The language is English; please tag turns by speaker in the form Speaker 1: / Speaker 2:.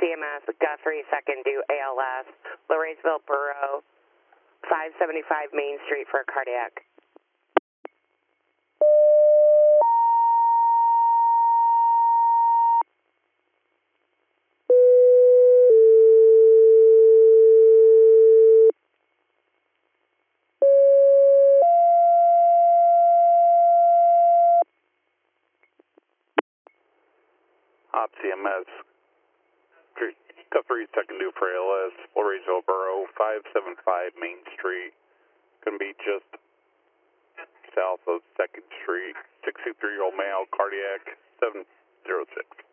Speaker 1: CMS, Guthrie, second due ALS, Lorainsville Borough, 575 Main Street for a cardiac.
Speaker 2: Op CMS, Guthrie, second due for ALS, Lorainsville Borough, 575 Main Street. Going to be just south of 2nd Street, 63-year-old male, cardiac, 706.